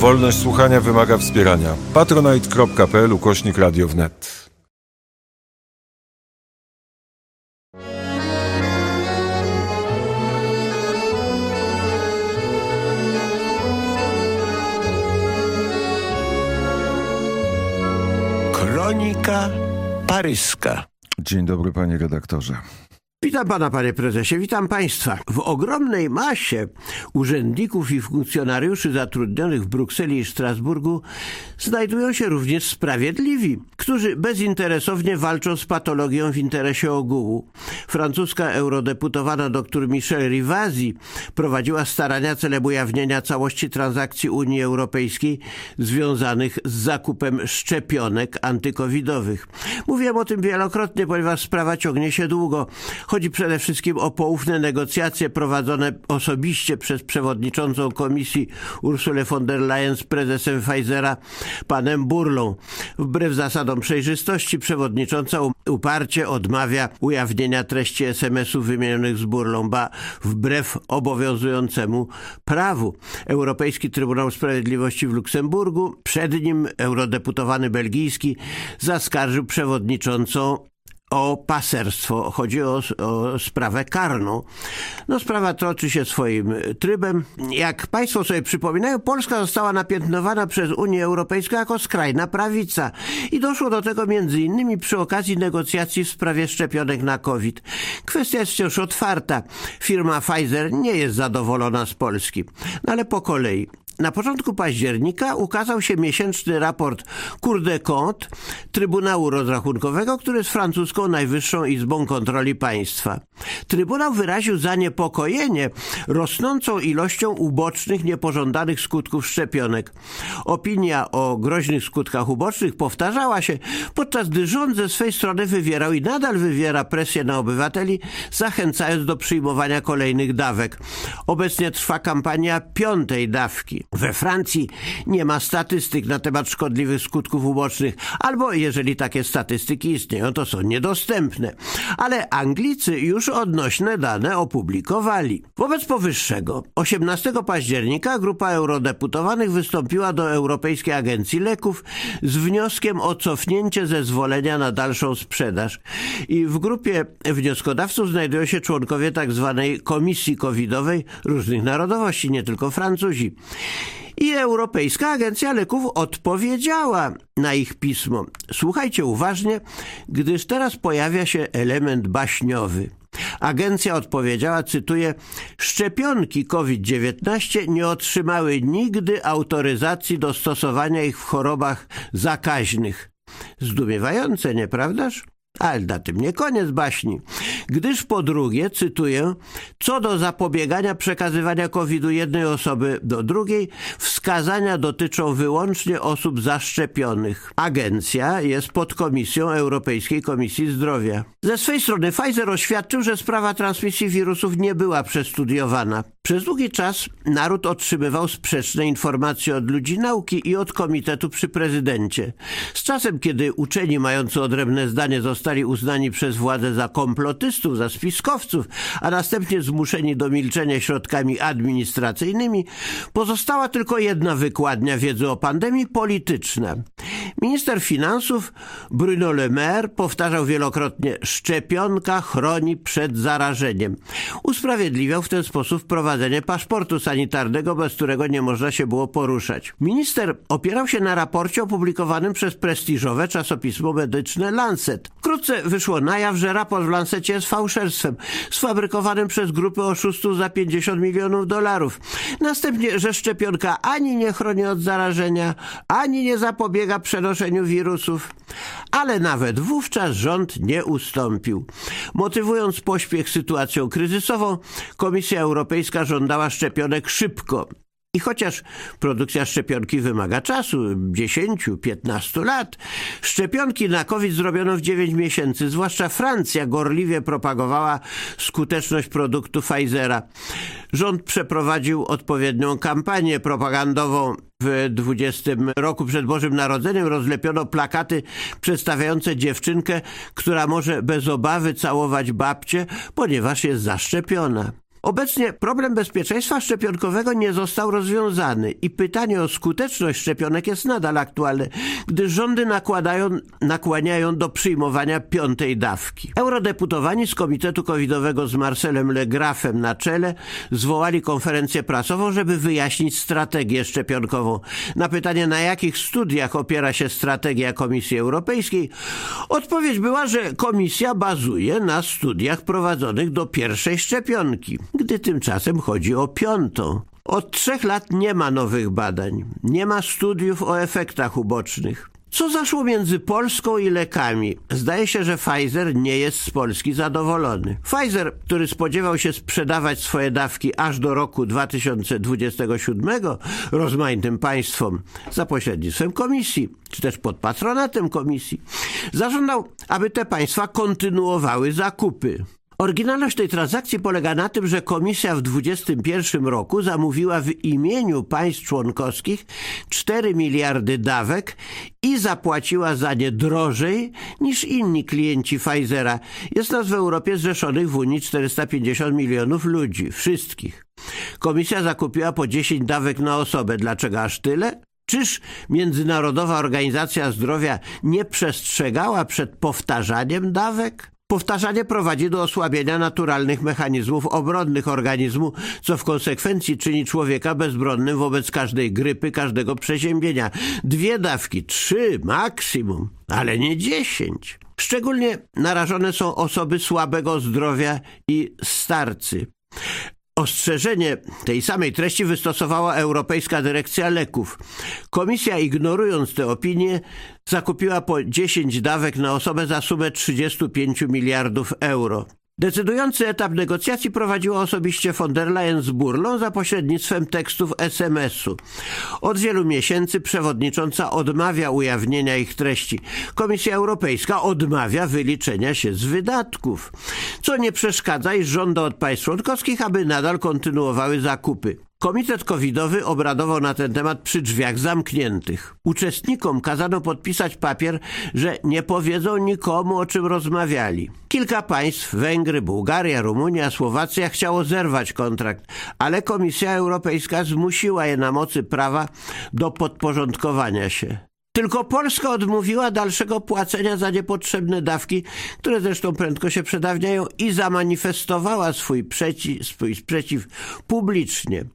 Wolność słuchania wymaga wspierania. patronite.pl/Radio wnet. Kronika paryska. Dzień dobry, panie redaktorze. Witam pana, panie prezesie, witam państwa. W ogromnej masie urzędników i funkcjonariuszy zatrudnionych w Brukseli i Strasburgu znajdują się również sprawiedliwi, którzy bezinteresownie walczą z patologią w interesie ogółu. Francuska eurodeputowana dr Michelle Rivasi prowadziła starania celem ujawnienia całości transakcji Unii Europejskiej związanych z zakupem szczepionek antykowidowych. Mówiłem o tym wielokrotnie, ponieważ sprawa ciągnie się długo. Chodzi przede wszystkim o poufne negocjacje prowadzone osobiście przez przewodniczącą komisji Ursulę von der Leyen z prezesem Pfizera, panem Bourlą. Wbrew zasadom przejrzystości przewodnicząca uparcie odmawia ujawnienia treści SMS-ów wymienionych z Bourlą, ba wbrew obowiązującemu prawu. Europejski Trybunał Sprawiedliwości w Luksemburgu, przed nim eurodeputowany belgijski, zaskarżył przewodniczącą o paserstwo. Chodzi o sprawę karną. Sprawa toczy się swoim trybem. Jak państwo sobie przypominają, Polska została napiętnowana przez Unię Europejską jako skrajna prawica. I doszło do tego m.in. przy okazji negocjacji w sprawie szczepionek na COVID. Kwestia jest wciąż otwarta. Firma Pfizer nie jest zadowolona z Polski. Ale po kolei. Na początku października ukazał się miesięczny raport Cour des Comptes Trybunału Rozrachunkowego, który jest francuską Najwyższą Izbą Kontroli Państwa. Trybunał wyraził zaniepokojenie rosnącą ilością ubocznych, niepożądanych skutków szczepionek. Opinia o groźnych skutkach ubocznych powtarzała się, podczas gdy rząd ze swej strony wywierał i nadal wywiera presję na obywateli, zachęcając do przyjmowania kolejnych dawek. Obecnie trwa kampania 5. dawki. We Francji nie ma statystyk na temat szkodliwych skutków ubocznych, albo jeżeli takie statystyki istnieją, to są niedostępne. Ale Anglicy już odnośne dane opublikowali. Wobec powyższego 18 października grupa eurodeputowanych wystąpiła do Europejskiej Agencji Leków z wnioskiem o cofnięcie zezwolenia na dalszą sprzedaż. I w grupie wnioskodawców znajdują się członkowie tzw. Komisji Covidowej różnych narodowości, nie tylko Francuzi. I Europejska Agencja Leków odpowiedziała na ich pismo. Słuchajcie uważnie, gdyż teraz pojawia się element baśniowy. Agencja odpowiedziała, cytuję: szczepionki COVID-19 nie otrzymały nigdy autoryzacji do stosowania ich w chorobach zakaźnych. Zdumiewające, nieprawdaż? Ale na tym nie koniec baśni. Gdyż po drugie, cytuję, co do zapobiegania przekazywania COVID-u jednej osoby do drugiej, wskazania dotyczą wyłącznie osób zaszczepionych. Agencja jest pod komisją Europejskiej Komisji Zdrowia. Ze swej strony Pfizer oświadczył, że sprawa transmisji wirusów nie była przestudiowana. Przez długi czas naród otrzymywał sprzeczne informacje od ludzi nauki i od komitetu przy prezydencie. Z czasem, kiedy uczeni mający odrębne zdanie zostali uznani przez władzę za komplotystów, za spiskowców, a następnie zmuszeni do milczenia środkami administracyjnymi, pozostała tylko jedna wykładnia wiedzy o pandemii: polityczna. Minister finansów Bruno Le Maire powtarzał wielokrotnie: szczepionka chroni przed zarażeniem. Usprawiedliwiał w ten sposób wprowadzenie paszportu sanitarnego, bez którego nie można się było poruszać. Minister opierał się na raporcie opublikowanym przez prestiżowe czasopismo medyczne Lancet. Wkrótce wyszło na jaw, że raport w Lancecie jest fałszerstwem, sfabrykowanym przez grupę oszustów za $50 milionów. Następnie, że szczepionka ani nie chroni od zarażenia, ani nie zapobiega przenoszeniu wirusów. Ale nawet wówczas rząd nie ustąpił. Motywując pośpiech sytuacją kryzysową, Komisja Europejska żądała szczepionek szybko. I chociaż produkcja szczepionki wymaga czasu, 10-15 lat, szczepionki na COVID zrobiono w 9 miesięcy. Zwłaszcza Francja gorliwie propagowała skuteczność produktu Pfizera. Rząd przeprowadził odpowiednią kampanię propagandową. W 20 roku przed Bożym Narodzeniem rozlepiono plakaty przedstawiające dziewczynkę, która może bez obawy całować babcię, ponieważ jest zaszczepiona. Obecnie problem bezpieczeństwa szczepionkowego nie został rozwiązany i pytanie o skuteczność szczepionek jest nadal aktualne, gdyż rządy nakłaniają do przyjmowania 5. dawki. Eurodeputowani z Komitetu Covidowego z Marcelem Le Graffem na czele zwołali konferencję prasową, żeby wyjaśnić strategię szczepionkową. Na pytanie, na jakich studiach opiera się strategia Komisji Europejskiej, odpowiedź była, że Komisja bazuje na studiach prowadzonych do pierwszej szczepionki, gdy tymczasem chodzi o 5. Od 3 lat nie ma nowych badań, nie ma studiów o efektach ubocznych. Co zaszło między Polską i lekami? Zdaje się, że Pfizer nie jest z Polski zadowolony. Pfizer, który spodziewał się sprzedawać swoje dawki aż do roku 2027 rozmaitym państwom za pośrednictwem Komisji, czy też pod patronatem Komisji, zażądał, aby te państwa kontynuowały zakupy. Oryginalność tej transakcji polega na tym, że Komisja w 2021 roku zamówiła w imieniu państw członkowskich 4 miliardy dawek i zapłaciła za nie drożej niż inni klienci Pfizera. Jest nas w Europie zrzeszonych w Unii 450 milionów ludzi, wszystkich. Komisja zakupiła po 10 dawek na osobę. Dlaczego aż tyle? Czyż Międzynarodowa Organizacja Zdrowia nie przestrzegała przed powtarzaniem dawek? Powtarzanie prowadzi do osłabienia naturalnych mechanizmów obronnych organizmu, co w konsekwencji czyni człowieka bezbronnym wobec każdej grypy, każdego przeziębienia. 2 dawki, 3 maksimum, ale nie 10. Szczególnie narażone są osoby słabego zdrowia i starcy. Ostrzeżenie tej samej treści wystosowała Europejska Dyrekcja Leków. Komisja, ignorując tę opinię, zakupiła po 10 dawek na osobę za sumę 35 miliardów euro. Decydujący etap negocjacji prowadziła osobiście von der Leyen z Burlą za pośrednictwem tekstów SMS-u. Od wielu miesięcy przewodnicząca odmawia ujawnienia ich treści. Komisja Europejska odmawia wyliczenia się z wydatków, co nie przeszkadza i żąda od państw członkowskich, aby nadal kontynuowały zakupy. Komitet covidowy obradował na ten temat przy drzwiach zamkniętych. Uczestnikom kazano podpisać papier, że nie powiedzą nikomu, o czym rozmawiali. Kilka państw, Węgry, Bułgaria, Rumunia, Słowacja, chciało zerwać kontrakt, ale Komisja Europejska zmusiła je na mocy prawa do podporządkowania się. Tylko Polska odmówiła dalszego płacenia za niepotrzebne dawki, które zresztą prędko się przedawniają, i zamanifestowała swój sprzeciw publicznie.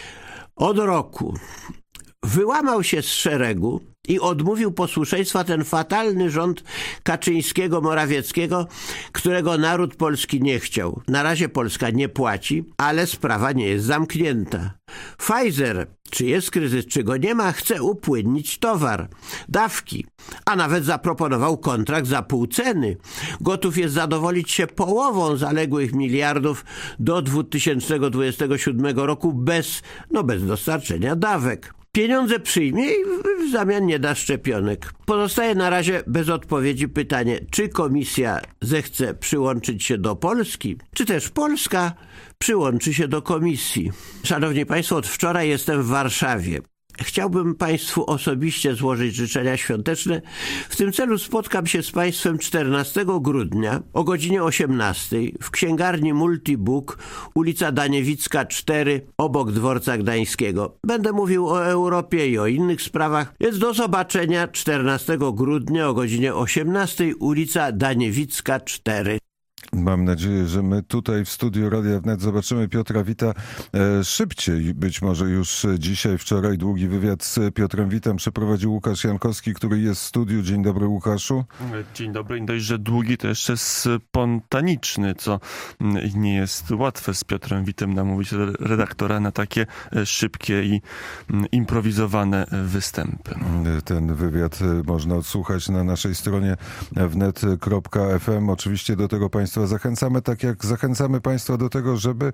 Od roku wyłamał się z szeregu i odmówił posłuszeństwa ten fatalny rząd Kaczyńskiego-Morawieckiego, którego naród polski nie chciał. Na razie Polska nie płaci, ale sprawa nie jest zamknięta. Pfizer, czy jest kryzys, czy go nie ma, chce upłynnić towar, dawki, a nawet zaproponował kontrakt za pół ceny. Gotów jest zadowolić się połową zaległych miliardów do 2027 roku bez dostarczenia dawek. Pieniądze przyjmie i w zamian nie da szczepionek. Pozostaje na razie bez odpowiedzi pytanie, czy Komisja zechce przyłączyć się do Polski, czy też Polska przyłączy się do Komisji. Szanowni Państwo, od wczoraj jestem w Warszawie. Chciałbym Państwu osobiście złożyć życzenia świąteczne. W tym celu spotkam się z Państwem 14 grudnia o godzinie 18 w księgarni Multibook, ulica Daniewicka 4, obok Dworca Gdańskiego. Będę mówił o Europie i o innych sprawach, więc do zobaczenia 14 grudnia o godzinie 18, ulica Daniewicka 4. Mam nadzieję, że my tutaj w studiu Radia Wnet zobaczymy Piotra Wita szybciej. Być może już dzisiaj, wczoraj długi wywiad z Piotrem Witem przeprowadził Łukasz Jankowski, który jest w studiu. Dzień dobry, Łukaszu. Dzień dobry. Nie dość, że długi, to jeszcze spontaniczny, co nie jest łatwe z Piotrem Witem namówić redaktora na takie szybkie i improwizowane występy. Ten wywiad można odsłuchać na naszej stronie wnet.fm. Oczywiście do tego Państwa zachęcamy, tak jak zachęcamy Państwa do tego, żeby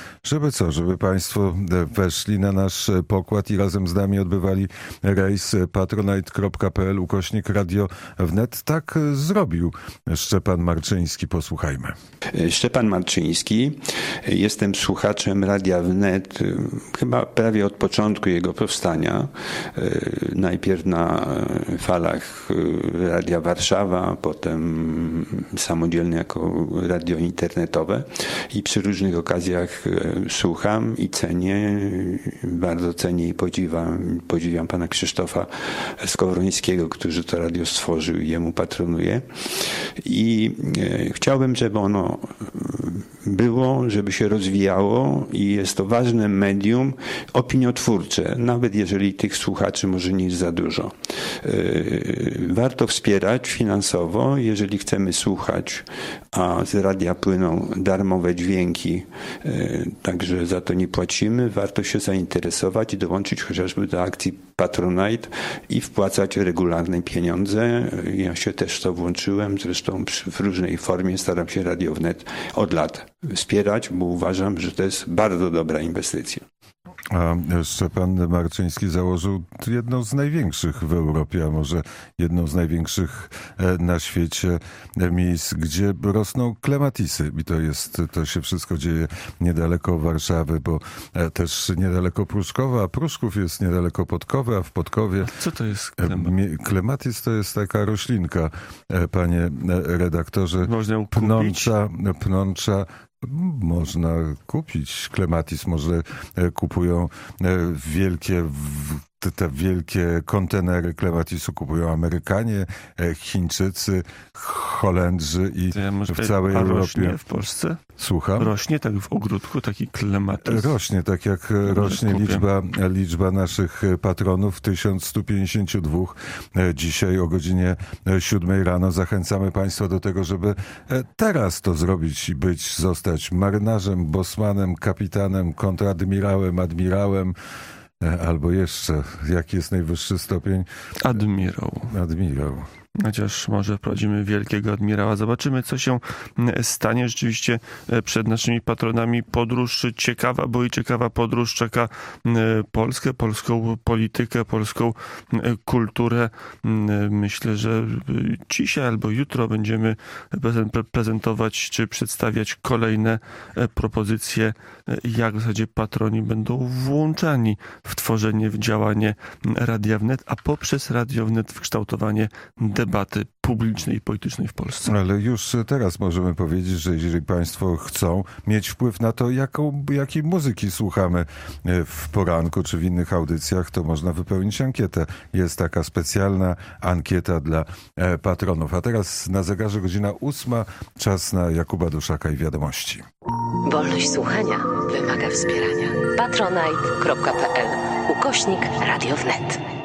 Państwo weszli na nasz pokład i razem z nami odbywali rejs patronite.pl/Radio Wnet. Tak zrobił Szczepan Marczyński. Posłuchajmy. Szczepan Marczyński. Jestem słuchaczem Radia Wnet chyba prawie od początku jego powstania. Najpierw na falach Radia Warszawa, potem samodzielnie jako radio internetowe i przy różnych okazjach słucham i cenię, bardzo cenię i podziwiam pana Krzysztofa Skowrońskiego, który to radio stworzył i jemu patronuję. I chciałbym, żeby ono było, żeby się rozwijało i jest to ważne medium opiniotwórcze, nawet jeżeli tych słuchaczy może nie jest za dużo. Warto wspierać finansowo, jeżeli chcemy słuchać, a z radia płyną darmowe dźwięki, także za to nie płacimy. Warto się zainteresować i dołączyć chociażby do akcji Patronite i wpłacać regularne pieniądze. Ja się też w to włączyłem, zresztą w różnej formie staram się Radio Wnet od lat wspierać, bo uważam, że to jest bardzo dobra inwestycja. A Szczepan Marczyński założył jedną z największych w Europie, a może jedną z największych na świecie miejsc, gdzie rosną klematisy. I to się wszystko dzieje niedaleko Warszawy, bo też niedaleko Pruszkowa, a Pruszków jest niedaleko Podkowy, a w Podkowie... Co to jest Klematis to jest taka roślinka, panie redaktorze. Można ją kupić? Pnącza. Można kupić klematis, może kupują te wielkie kontenery klematisu kupują Amerykanie, Chińczycy, Holendrzy i w całej Europie. Rośnie w Polsce? Słucham? Rośnie tak w ogródku taki klematis? Rośnie, tak jak rośnie liczba naszych patronów, 1152. Dzisiaj o godzinie 7 rano zachęcamy Państwa do tego, żeby teraz to zrobić i zostać marynarzem, bosmanem, kapitanem, kontradmirałem, admirałem, albo jeszcze, jaki jest najwyższy stopień? Admirał. Chociaż może wprowadzimy wielkiego admirała. Zobaczymy, co się stanie. Rzeczywiście przed naszymi patronami podróż ciekawa, bo i ciekawa podróż czeka Polskę, polską politykę, polską kulturę. Myślę, że dzisiaj albo jutro będziemy prezentować czy przedstawiać kolejne propozycje, jak w zasadzie patroni będą włączani w tworzenie, w działanie Radia Wnet, a poprzez Radio Wnet w kształtowanie debaty publicznej i politycznej w Polsce. Ale już teraz możemy powiedzieć, że jeżeli Państwo chcą mieć wpływ na to, jakiej muzyki słuchamy w poranku czy w innych audycjach, to można wypełnić ankietę. Jest taka specjalna ankieta dla patronów. A teraz na zegarze godzina 8, czas na Jakuba Duszaka i wiadomości. Wolność słuchania wymaga wspierania. Patronite.pl /Radio Wnet